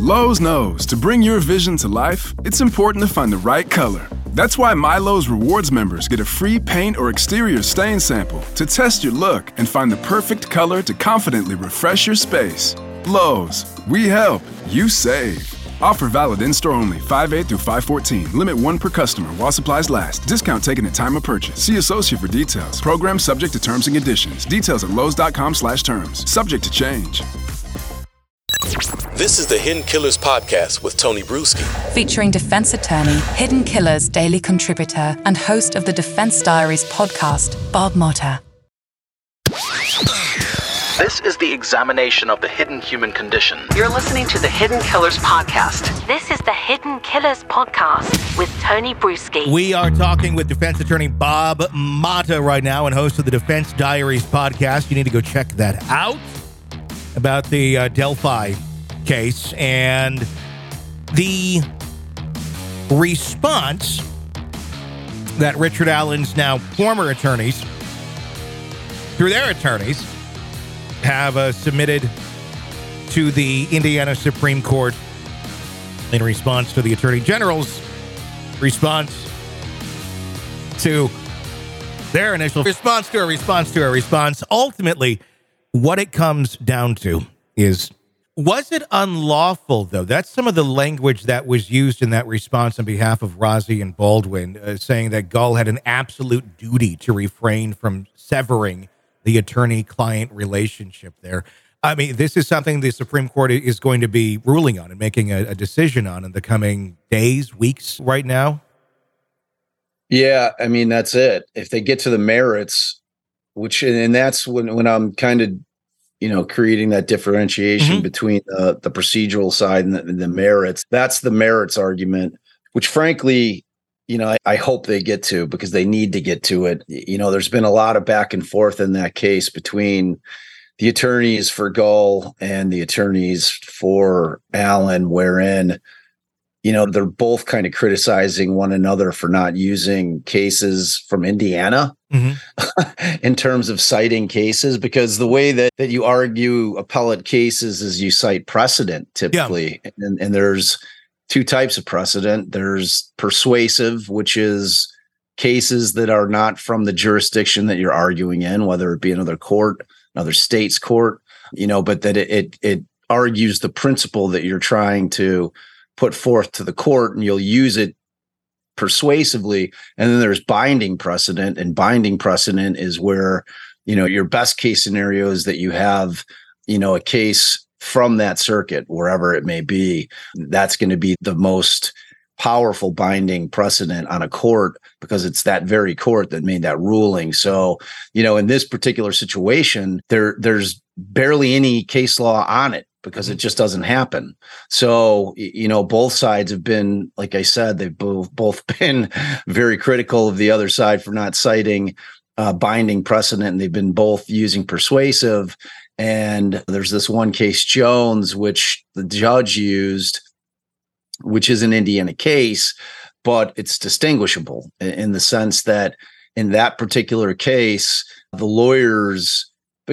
Lowe's knows to bring your vision to life, it's important to find the right color. That's why MyLowe's Rewards members get a free paint or exterior stain sample to test your look and find the perfect color to confidently refresh your space. Lowe's, we help, you save. Offer valid in-store only, 5/8 through 5/14. Limit 1 per customer while supplies last. Discount taken at time of purchase. See associate for details. Program subject to terms and conditions. Details at lowes.com/terms. Subject to change. This is the Hidden Killers Podcast with Tony Bruschi. Featuring defense attorney, Hidden Killers daily contributor, and host of the Defense Diaries podcast, Bob Motta. This is the examination of the hidden human condition. You're listening to the Hidden Killers Podcast. This is the Hidden Killers Podcast with Tony Bruschi. We are talking with defense attorney Bob Motta right now and host of the Defense Diaries podcast. You need to go check that out about the Delphi case and the response that Richard Allen's now former attorneys, through their attorneys, have submitted to the Indiana Supreme Court in response to the Attorney General's response to their initial response to a response to a response. Ultimately, what it comes down to is, was it unlawful, though? That's some of the language that was used in that response on behalf of Rozzi and Baldwin, saying that Gull had an absolute duty to refrain from severing the attorney-client relationship there. I mean, this is something the Supreme Court is going to be ruling on and making a decision on in the coming days, weeks right now. Yeah, I mean, that's it. If they get to the merits, and that's when I'm kind of, creating that differentiation between the procedural side and the merits. That's the merits argument, which frankly, I hope they get to, because they need to get to it. There's been a lot of back and forth in that case between the attorneys for Gull and the attorneys for Allen, wherein, they're both kind of criticizing one another for not using cases from Indiana in terms of citing cases, because the way that you argue appellate cases is you cite precedent typically. Yeah. And there's two types of precedent. There's persuasive, which is cases that are not from the jurisdiction that you're arguing in, whether it be another court, another state's court, but that it argues the principle that you're trying to put forth to the court, and you'll use it persuasively. And then there's binding precedent, and binding precedent is where, your best case scenario is that you have, a case from that circuit, wherever it may be. That's going to be the most powerful binding precedent on a court, because it's that very court that made that ruling. So, in this particular situation, there's barely any case law on it, because it just doesn't happen. So, both sides have been, like I said, they've both been very critical of the other side for not citing binding precedent, and they've been both using persuasive. And there's this one case, Jones, which the judge used, which is an Indiana case, but it's distinguishable in the sense that in that particular case, the lawyers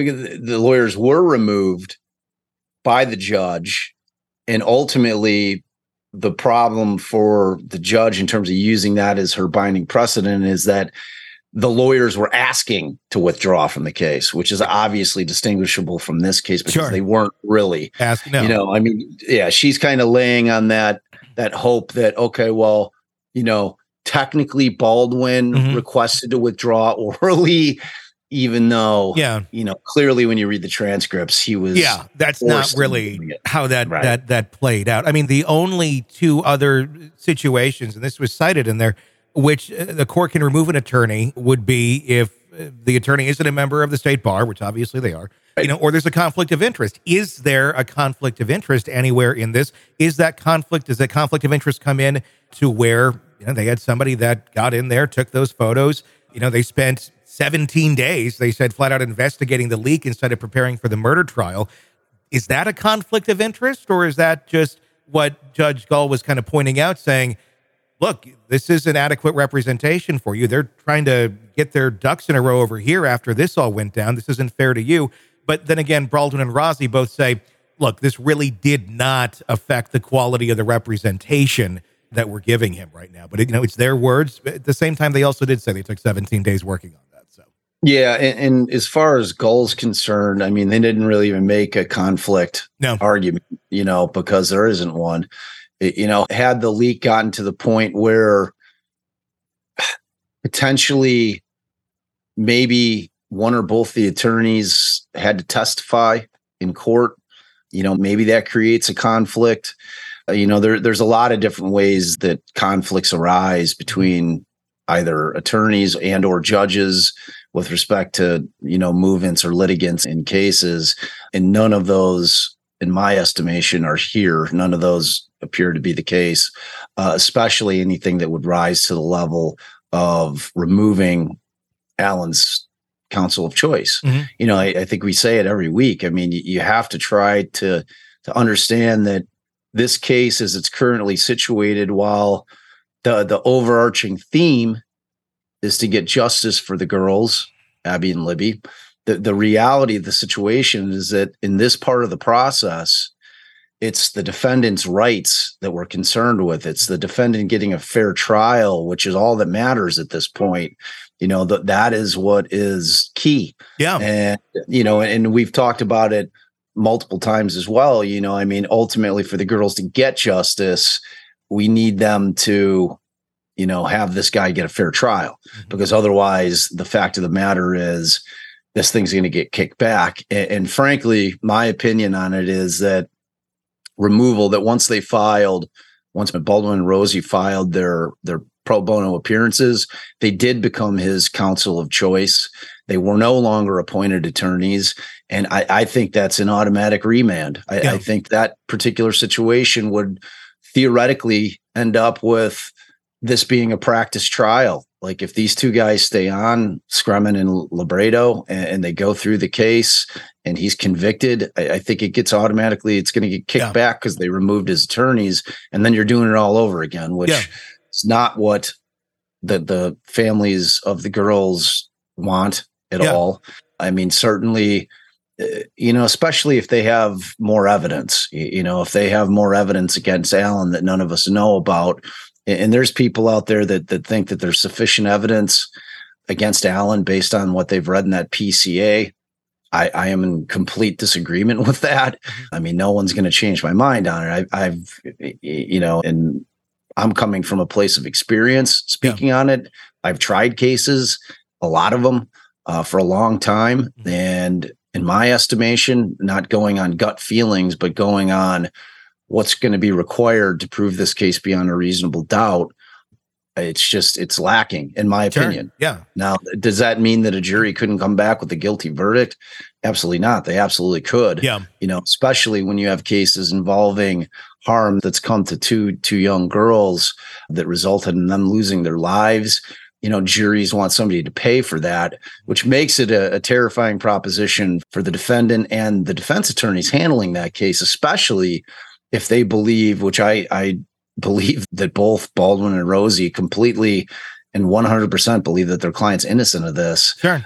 were removed by the judge. And ultimately, the problem for the judge in terms of using that as her binding precedent is that the lawyers were asking to withdraw from the case, which is obviously distinguishable from this case, because they weren't really asking. No. She's kind of laying on that hope that, okay, well, technically Baldwin requested to withdraw orally, even though, clearly when you read the transcripts, he was. Yeah, that's not really how that played out. I mean, the only two other situations, and this was cited in there, which the court can remove an attorney, would be if the attorney isn't a member of the state bar, which obviously they are, or there's a conflict of interest. Is there a conflict of interest anywhere in this? Does that conflict of interest come in to where, they had somebody that got in there, took those photos, they spent 17 days, they said, flat out investigating the leak instead of preparing for the murder trial. Is that a conflict of interest, or is that just what Judge Gull was kind of pointing out, saying, look, this is an adequate representation for you. They're trying to get their ducks in a row over here after this all went down. This isn't fair to you. But then again, Baldwin and Rozzi both say, look, this really did not affect the quality of the representation that we're giving him right now. But, it's their words. At the same time, they also did say they took 17 days working on that. So, yeah. And as far as Gull's concerned, I mean, they didn't really even make a conflict argument, because there isn't one. Had the leak gotten to the point where potentially maybe one or both the attorneys had to testify in court, maybe that creates a conflict. There's a lot of different ways that conflicts arise between either attorneys and or judges with respect to, movements or litigants in cases. And none of those, in my estimation, are here. None of those appear to be the case, especially anything that would rise to the level of removing Alan's counsel of choice. Mm-hmm. I think we say it every week. I mean, you have to try to understand that this case, as it's currently situated, while the overarching theme is to get justice for the girls, Abby and Libby, the reality of the situation is that in this part of the process, it's the defendant's rights that we're concerned with. It's the defendant getting a fair trial, which is all that matters at this point. That is what is key. Yeah. And, and we've talked about it multiple times as well. Ultimately for the girls to get justice, we need them to, have this guy get a fair trial, because otherwise the fact of the matter is this thing's going to get kicked back. And frankly, my opinion on it is that removal, that once Baldwin and Rosie filed their pro bono appearances, they did become his counsel of choice. They were no longer appointed attorneys. And I think that's an automatic remand. I think that particular situation would theoretically end up with this being a practice trial. Like if these two guys stay on, Scremin and Libredo, and they go through the case and he's convicted, I think it's going to get kicked back because they removed his attorneys, and then you're doing it all over again, which is not what the families of the girls want at all. I mean, certainly, especially if they have more evidence, if they have more evidence against Alan that none of us know about. And there's people out there that think that there's sufficient evidence against Alan based on what they've read in that PCA. I am in complete disagreement with that. I mean, no one's going to change my mind on it. And I'm coming from a place of experience speaking on it. I've tried cases, a lot of them, for a long time. And in my estimation, not going on gut feelings, but going on what's going to be required to prove this case beyond a reasonable doubt, it's lacking, in my opinion. Yeah. Now, does that mean that a jury couldn't come back with a guilty verdict? Absolutely not. They absolutely could. Yeah. Especially when you have cases involving harm that's come to two young girls that resulted in them losing their lives. Juries want somebody to pay for that, which makes it a terrifying proposition for the defendant and the defense attorneys handling that case, especially if they believe, which I believe, that both Baldwin and Rosie completely and 100% believe that their client's innocent of this. Sure.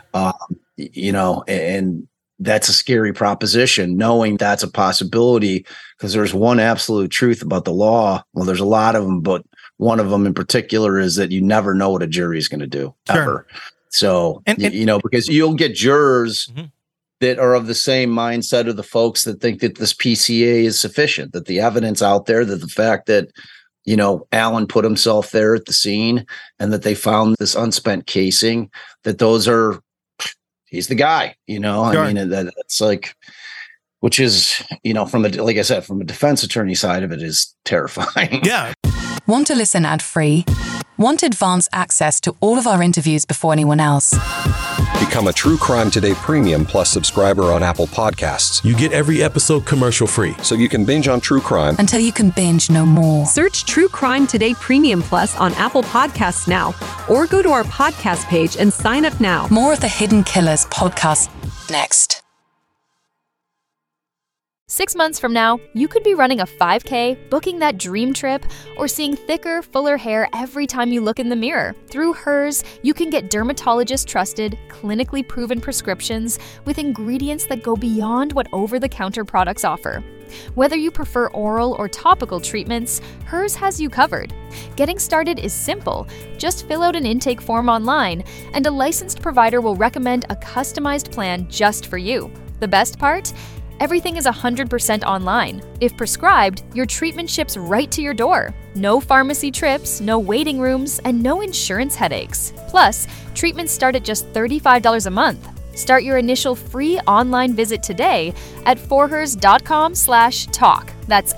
And that's a scary proposition, knowing that's a possibility, because there's one absolute truth about the law. Well, there's a lot of them, but one of them in particular is that you never know what a jury is going to do, ever. So, because you'll get jurors that are of the same mindset of the folks that think that this PCA is sufficient, that the evidence out there, that the fact that, Alan put himself there at the scene and that they found this unspent casing, that he's the guy, Sure. I mean, that's like, which is, like I said, from a defense attorney side of it, is terrifying. Yeah. Want to listen ad-free? Want advanced access to all of our interviews before anyone else? Become a True Crime Today Premium Plus subscriber on Apple Podcasts. You get every episode commercial-free, so you can binge on true crime until you can binge no more. Search True Crime Today Premium Plus on Apple Podcasts now, or go to our podcast page and sign up now. More of the Hidden Killers podcast next. 6 months from now, you could be running a 5K, booking that dream trip, or seeing thicker, fuller hair every time you look in the mirror. Through Hers, you can get dermatologist-trusted, clinically proven prescriptions with ingredients that go beyond what over-the-counter products offer. Whether you prefer oral or topical treatments, Hers has you covered. Getting started is simple. Just fill out an intake form online, and a licensed provider will recommend a customized plan just for you. The best part? Everything is 100% online. If prescribed, your treatment ships right to your door. No pharmacy trips, no waiting rooms, and no insurance headaches. Plus, treatments start at just $35 a month. Start your initial free online visit today at forhers.com/talk. That's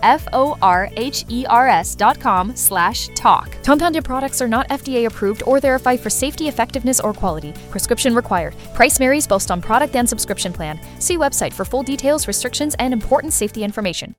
FORHERS.com/talk. Compounded products are not FDA approved or verified for safety, effectiveness, or quality. Prescription required. Price varies based on product and subscription plan. See website for full details, restrictions, and important safety information.